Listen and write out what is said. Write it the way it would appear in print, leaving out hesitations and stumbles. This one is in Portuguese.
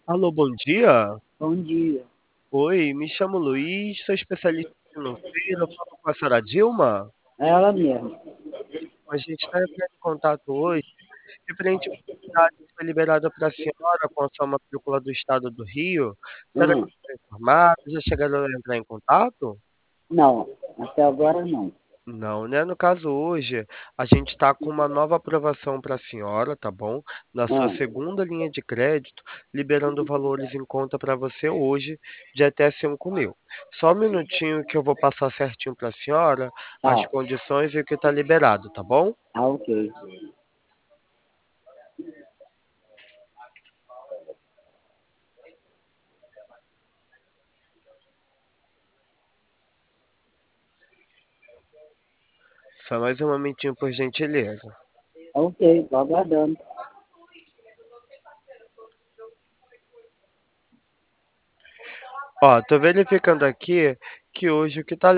Alô, bom dia. Bom dia. Oi, me chamo Luiz, sou especialista financeiro, falo com a senhora Dilma. É ela mesmo. A gente está entrando em contato hoje referente à oportunidade que foi liberada para a senhora com a sua matrícula do estado do Rio. A senhora Hum, está informada? Já chegaram a entrar em contato? não, até agora não. Não, né? No caso hoje, a gente está com uma nova aprovação para a senhora, tá bom? Na sua Ah, segunda linha de crédito, liberando valores em conta para você hoje de até 5.000. Só um minutinho que eu vou passar certinho para a senhora as tá, condições e o que está liberado, tá bom? ok. Só mais um momentinho, por gentileza. Ok, tô aguardando. Ó, tô verificando aqui que hoje o que está